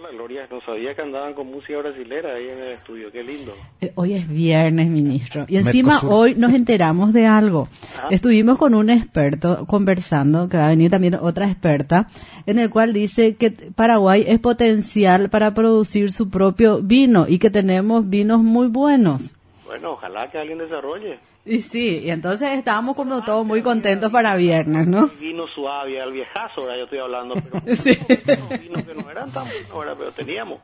Hola Gloria, no sabía que andaban con música brasilera ahí en el estudio, qué lindo. Hoy es viernes, ministro, y encima hoy nos enteramos de algo. Estuvimos con un experto conversando, que va a venir también otra experta, en el cual dice que Paraguay es potencial para producir su propio vino y que tenemos vinos muy buenos. Bueno, ojalá que alguien desarrolle. Y sí, y entonces estábamos como todos muy contentos para viernes, ¿no? Vino suave, al viejazo, ahora yo estoy hablando, pero sí. Vinos que no eran tan buenos, pero teníamos.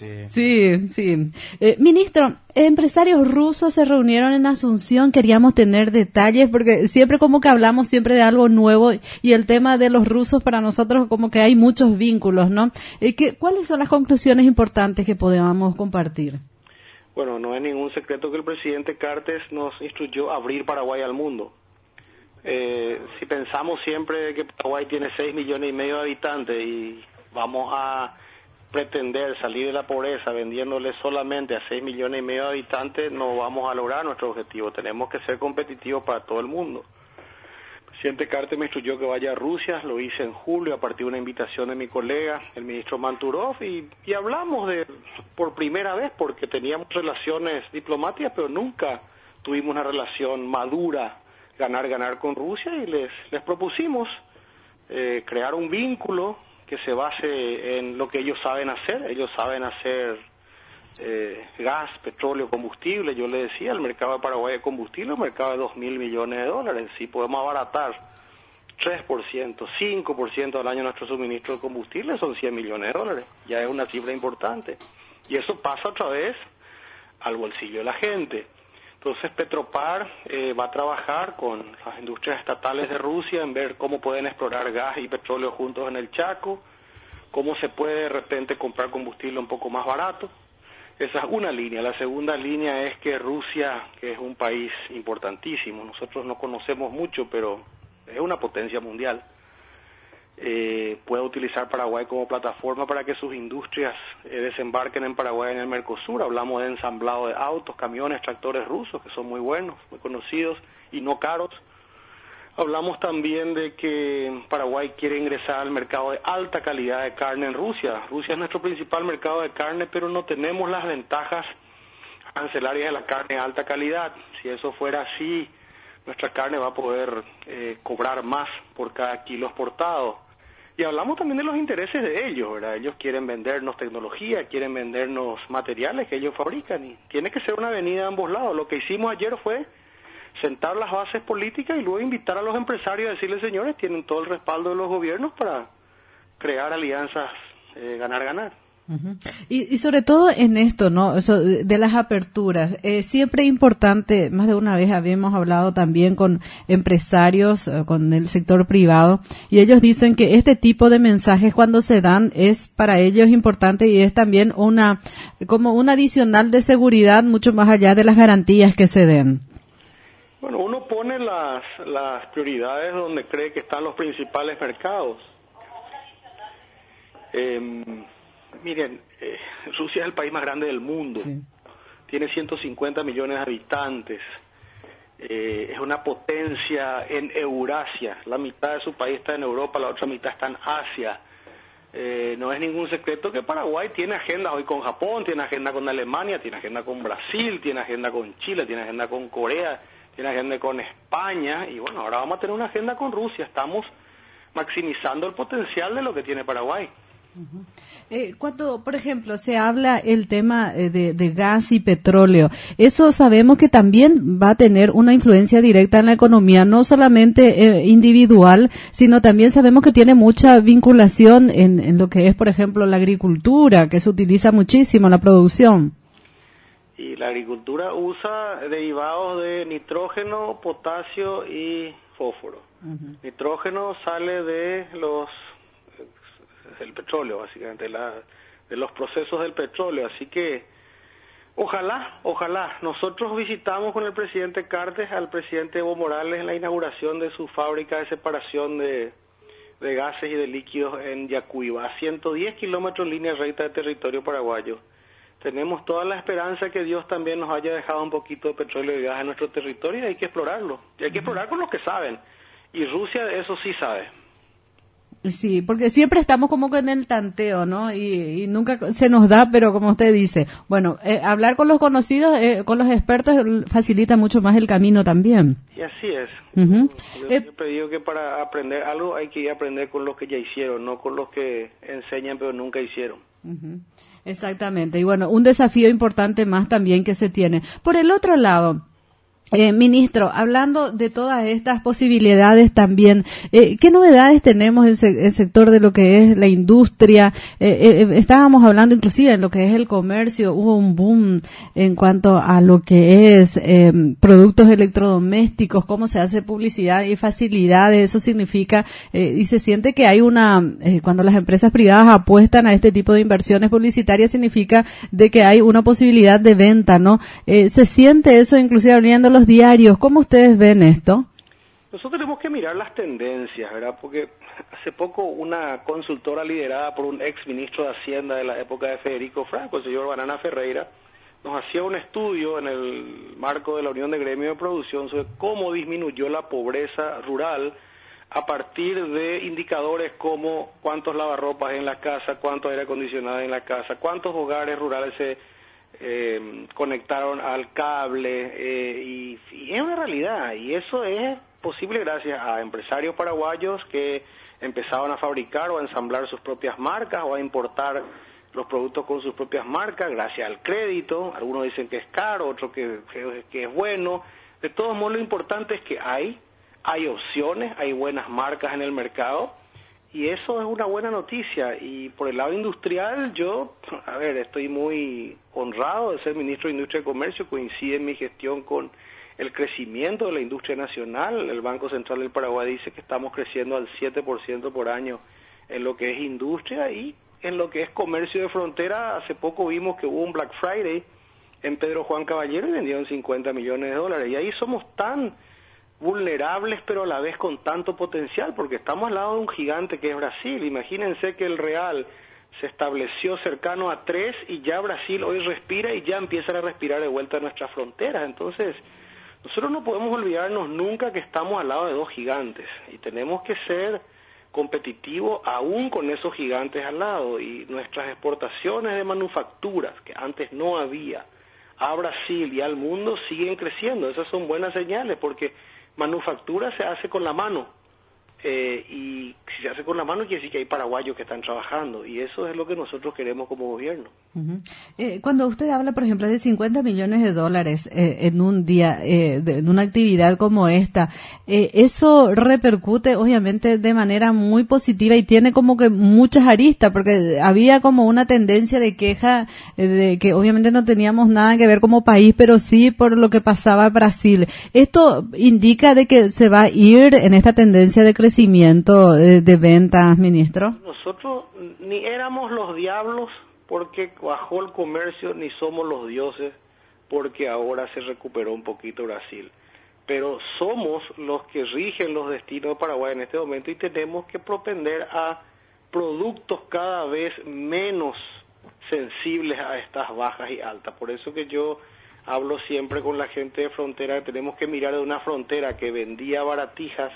Sí. Ministro, empresarios rusos se reunieron en Asunción, queríamos tener detalles, porque siempre como que hablamos siempre de algo nuevo, y el tema de los rusos para nosotros como que hay muchos vínculos, ¿no? ¿Cuáles son las conclusiones importantes que podamos compartir? Bueno, no es ningún secreto que el presidente Cartes nos instruyó a abrir Paraguay al mundo. Si pensamos siempre que Paraguay tiene 6,5 millones de habitantes y vamos a pretender salir de la pobreza vendiéndole solamente a 6,5 millones de habitantes, no vamos a lograr nuestro objetivo. Tenemos que ser competitivos para todo el mundo. El presidente Cartes me instruyó que vaya a Rusia, lo hice en julio a partir de una invitación de mi colega, el ministro Manturov, y hablamos por primera vez, porque teníamos relaciones diplomáticas, pero nunca tuvimos una relación madura, ganar con Rusia, y les propusimos crear un vínculo que se base en lo que ellos saben hacer. Ellos saben hacer gas, petróleo, combustible. Yo le decía, el mercado de Paraguay de combustible es un mercado de 2,000 millones de dólares. Si podemos abaratar 3%, 5% al año nuestro suministro de combustible, son 100 millones de dólares. Ya es una cifra importante. Y eso pasa otra vez al bolsillo de la gente. Entonces Petropar va a trabajar con las industrias estatales de Rusia en ver cómo pueden explorar gas y petróleo juntos en el Chaco, cómo se puede de repente comprar combustible un poco más barato. Esa es una línea. La segunda línea es que Rusia, que es un país importantísimo, nosotros no conocemos mucho, pero es una potencia mundial, puede utilizar Paraguay como plataforma para que sus industrias desembarquen en Paraguay en el Mercosur. Hablamos de ensamblado de autos, camiones, tractores rusos, que son muy buenos, muy conocidos y no caros. Hablamos también de que Paraguay quiere ingresar al mercado de alta calidad de carne en Rusia. Rusia es nuestro principal mercado de carne, pero no tenemos las ventajas arancelarias de la carne de alta calidad. Si eso fuera así, nuestra carne va a poder cobrar más por cada kilo exportado. Y hablamos también de los intereses de ellos, ¿verdad? Ellos quieren vendernos tecnología, quieren vendernos materiales que ellos fabrican, y tiene que ser una avenida de ambos lados. Lo que hicimos ayer fue sentar las bases políticas y luego invitar a los empresarios a decirles, señores, tienen todo el respaldo de los gobiernos para crear alianzas ganar-ganar. Uh-huh. Y sobre todo en esto, ¿no? Eso de las aperturas, siempre importante, más de una vez habíamos hablado también con empresarios, con el sector privado, y ellos dicen que este tipo de mensajes cuando se dan es para ellos importante y es también como un adicional de seguridad mucho más allá de las garantías que se den. Bueno, uno pone las prioridades donde cree que están los principales mercados. Miren, Rusia es el país más grande del mundo, sí. Tiene 150 millones de habitantes, es una potencia en Eurasia, la mitad de su país está en Europa, la otra mitad está en Asia. No es ningún secreto que Paraguay tiene agenda hoy con Japón, tiene agenda con Alemania, tiene agenda con Brasil, tiene agenda con Chile, tiene agenda con Corea, tiene agenda con España, y bueno, ahora vamos a tener una agenda con Rusia. Estamos maximizando el potencial de lo que tiene Paraguay. Uh-huh. Cuando, por ejemplo, se habla el tema de gas y petróleo, eso sabemos que también va a tener una influencia directa en la economía, no solamente individual, sino también sabemos que tiene mucha vinculación en lo que es, por ejemplo, la agricultura, que se utiliza muchísimo en la producción. Y la agricultura usa derivados de nitrógeno, potasio y fósforo. Uh-huh. Nitrógeno sale de del petróleo, básicamente, de los procesos del petróleo. Así que ojalá. Nosotros visitamos con el presidente Cartes al presidente Evo Morales en la inauguración de su fábrica de separación de gases y de líquidos en Yacuiba, a 110 kilómetros en línea recta de territorio paraguayo. Tenemos toda la esperanza que Dios también nos haya dejado un poquito de petróleo y gas en nuestro territorio, y hay que explorarlo. Y hay que explorar con los que saben. Y Rusia eso sí sabe. Sí, porque siempre estamos como que en el tanteo, ¿no? Y nunca se nos da, pero como usted dice, bueno, hablar con los conocidos, con los expertos facilita mucho más el camino también. Y así es. Uh-huh. Yo siempre digo que para aprender algo hay que ir a aprender con los que ya hicieron, no con los que enseñan pero nunca hicieron. Uh-huh. Exactamente. Y bueno, un desafío importante más también que se tiene. Por el otro lado, ministro, hablando de todas estas posibilidades también, ¿qué novedades tenemos en el sector de lo que es la industria? Estábamos hablando inclusive en lo que es el comercio, hubo un boom en cuanto a lo que es productos electrodomésticos, cómo se hace publicidad y facilidades, eso significa, y se siente que hay cuando las empresas privadas apuestan a este tipo de inversiones publicitarias, significa de que hay una posibilidad de venta, ¿no? Se siente eso inclusive abriendo los diarios. ¿Cómo ustedes ven esto? Nosotros tenemos que mirar las tendencias, ¿verdad? Porque hace poco una consultora liderada por un ex ministro de Hacienda de la época de Federico Franco, el señor Banana Ferreira, nos hacía un estudio en el marco de la Unión de Gremios de Producción sobre cómo disminuyó la pobreza rural a partir de indicadores como cuántos lavarropas en la casa, cuánto aire acondicionado en la casa, cuántos hogares rurales se conectaron al cable, y es una realidad, y eso es posible gracias a empresarios paraguayos que empezaban a fabricar o a ensamblar sus propias marcas o a importar los productos con sus propias marcas, gracias al crédito. Algunos dicen que es caro, otros que es bueno. De todos modos, lo importante es que hay opciones, hay buenas marcas en el mercado, y eso es una buena noticia. Y por el lado industrial, yo, estoy muy honrado de ser ministro de Industria y Comercio. Coincide en mi gestión con el crecimiento de la industria nacional. El Banco Central del Paraguay dice que estamos creciendo al 7% por año en lo que es industria, y en lo que es comercio de frontera. Hace poco vimos que hubo un Black Friday en Pedro Juan Caballero y vendieron 50 millones de dólares. Y ahí somos tan vulnerables, pero a la vez con tanto potencial, porque estamos al lado de un gigante que es Brasil. Imagínense que el real se estableció cercano a 3 y ya Brasil hoy respira y ya empiezan a respirar de vuelta a nuestras fronteras. Entonces, nosotros no podemos olvidarnos nunca que estamos al lado de dos gigantes y tenemos que ser competitivos aún con esos gigantes al lado. Y nuestras exportaciones de manufacturas, que antes no había, a Brasil y al mundo siguen creciendo. Esas son buenas señales, porque manufactura se hace con la mano, y si se hace con la mano quiere decir que hay paraguayos que están trabajando, y eso es lo que nosotros queremos como gobierno. Uh-huh. Cuando usted habla, por ejemplo, de 50 millones de dólares en un día, en una actividad como esta, eso repercute obviamente de manera muy positiva y tiene como que muchas aristas, porque había como una tendencia de queja de que obviamente no teníamos nada que ver como país, pero sí por lo que pasaba en Brasil. Esto indica de que se va a ir en esta tendencia de crecimiento de ventas, ministro. Nosotros ni éramos los diablos porque bajó el comercio, ni somos los dioses porque ahora se recuperó un poquito Brasil. Pero somos los que rigen los destinos de Paraguay en este momento y tenemos que propender a productos cada vez menos sensibles a estas bajas y altas. Por eso que yo hablo siempre con la gente de frontera que tenemos que mirar de una frontera que vendía baratijas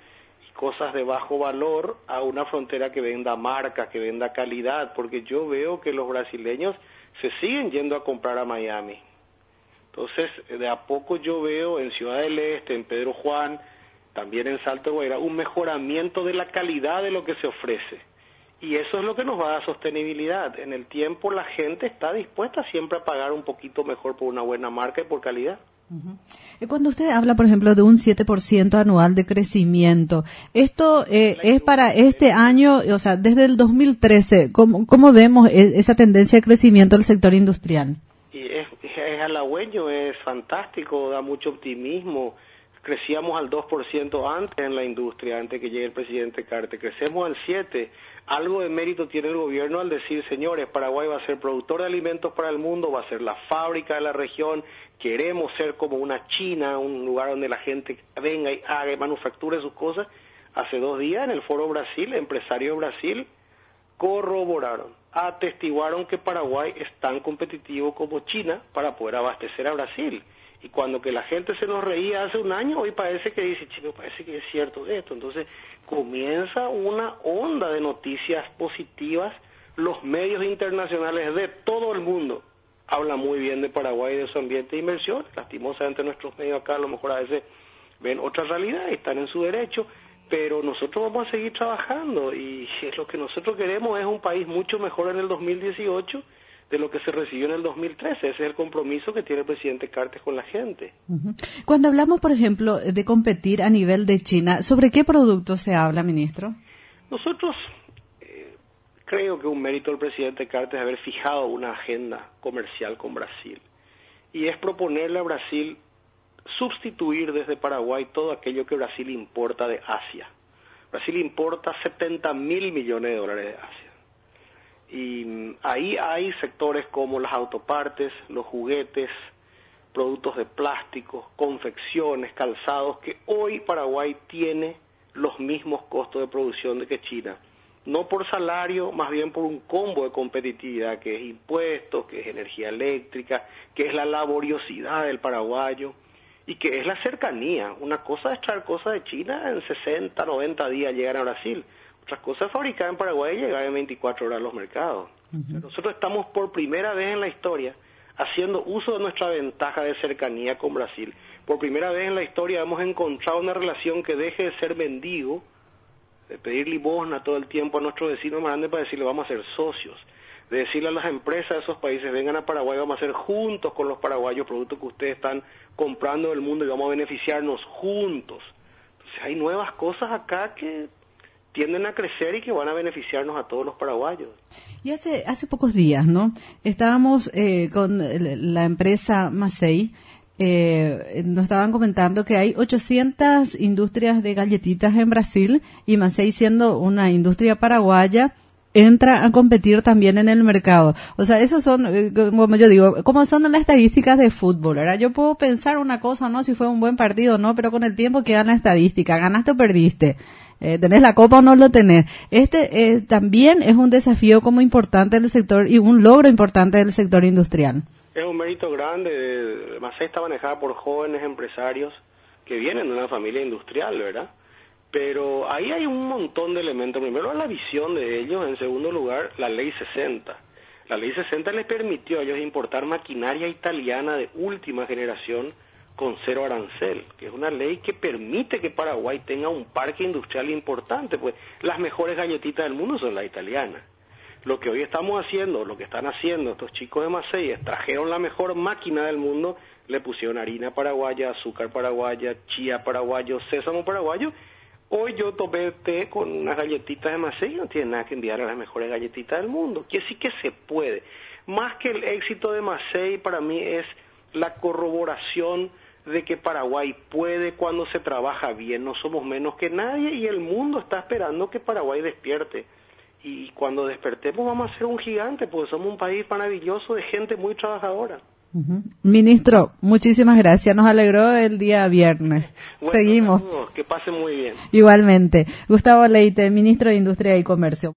y cosas de bajo valor a una frontera que venda marca, que venda calidad, porque yo veo que los brasileños se siguen yendo a comprar a Miami. Entonces, de a poco yo veo en Ciudad del Este, en Pedro Juan, también en Salto de Guaira, un mejoramiento de la calidad de lo que se ofrece. Y eso es lo que nos va a dar sostenibilidad. En el tiempo la gente está dispuesta siempre a pagar un poquito mejor por una buena marca y por calidad. Uh-huh. Cuando usted habla, por ejemplo, de un 7% anual de crecimiento, ¿esto es para este año, o sea, desde el 2013, cómo vemos esa tendencia de crecimiento del sector industrial? Y es halagüeño, es fantástico, da mucho optimismo. Crecíamos al 2% antes en la industria, antes que llegue el presidente Carter. Crecemos al 7%. Algo de mérito tiene el gobierno al decir, señores, Paraguay va a ser productor de alimentos para el mundo, va a ser la fábrica de la región, queremos ser como una China, un lugar donde la gente venga y haga y manufacture sus cosas. Hace 2 días en el Foro Brasil, empresarios de Brasil corroboraron, atestiguaron que Paraguay es tan competitivo como China para poder abastecer a Brasil. Y cuando que la gente se nos reía hace un año, hoy parece que dice, chico, parece que es cierto esto. Entonces, comienza una onda de noticias positivas. Los medios internacionales de todo el mundo hablan muy bien de Paraguay y de su ambiente de inversión. Lastimosamente nuestros medios acá a lo mejor a veces ven otra realidad y están en su derecho, pero nosotros vamos a seguir trabajando y lo que nosotros queremos es un país mucho mejor en el 2018 de lo que se recibió en el 2013. Ese es el compromiso que tiene el presidente Cartes con la gente. Cuando hablamos, por ejemplo, de competir a nivel de China, ¿sobre qué productos se habla, ministro? Nosotros creo que un mérito del presidente Cartes es haber fijado una agenda comercial con Brasil y es proponerle a Brasil sustituir desde Paraguay todo aquello que Brasil importa de Asia. Brasil importa 70.000 millones de dólares de Asia. Y ahí hay sectores como las autopartes, los juguetes, productos de plástico, confecciones, calzados, que hoy Paraguay tiene los mismos costos de producción de que China. No por salario, más bien por un combo de competitividad, que es impuestos, que es energía eléctrica, que es la laboriosidad del paraguayo y que es la cercanía. Una cosa es traer cosas de China en 60, 90 días llegar a Brasil. Otras cosas fabricar en Paraguay y llegar en 24 horas a los mercados. Nosotros estamos por primera vez en la historia haciendo uso de nuestra ventaja de cercanía con Brasil. Por primera vez en la historia hemos encontrado una relación que deje de ser mendigo, de pedir limosna todo el tiempo a nuestros vecinos más grandes para decirle vamos a ser socios, de decirle a las empresas de esos países vengan a Paraguay, vamos a hacer juntos con los paraguayos productos que ustedes están comprando del mundo y vamos a beneficiarnos juntos. Entonces hay nuevas cosas acá que tienden a crecer y que van a beneficiarnos a todos los paraguayos. Y hace pocos días, ¿no? Estábamos con la empresa Macei, nos estaban comentando que hay 800 industrias de galletitas en Brasil y Macei, siendo una industria paraguaya, entra a competir también en el mercado. O sea, esos son, como yo digo, como son las estadísticas de fútbol, ¿verdad? Yo puedo pensar una cosa, ¿no? Si fue un buen partido o no, pero con el tiempo queda la estadística. Ganaste o perdiste. ¿Tenés la copa o no lo tenés? También es un desafío como importante del sector y un logro importante del sector industrial. Es un mérito grande. Macei está manejada por jóvenes empresarios que vienen de una familia industrial, ¿verdad? Pero ahí hay un montón de elementos. Primero, la visión de ellos. En segundo lugar, la Ley 60. La Ley 60 les permitió a ellos importar maquinaria italiana de última generación con cero arancel, que es una ley que permite que Paraguay tenga un parque industrial importante, pues las mejores galletitas del mundo son las italianas. Lo que hoy estamos haciendo, lo que están haciendo estos chicos de Macei, trajeron la mejor máquina del mundo, le pusieron harina paraguaya, azúcar paraguaya, chía paraguayo, sésamo paraguayo. Hoy yo tomé té con unas galletitas de Macei y no tiene nada que enviar a las mejores galletitas del mundo, que sí que se puede. Más que el éxito de Macei, para mí es la corroboración de que Paraguay puede cuando se trabaja bien. No somos menos que nadie y el mundo está esperando que Paraguay despierte. Y cuando despertemos vamos a ser un gigante, porque somos un país maravilloso de gente muy trabajadora. Ministro, muchísimas gracias. Nos alegró el día viernes. Bueno, seguimos. Saludos, que pasen muy bien. Igualmente. Gustavo Leite, ministro de Industria y Comercio.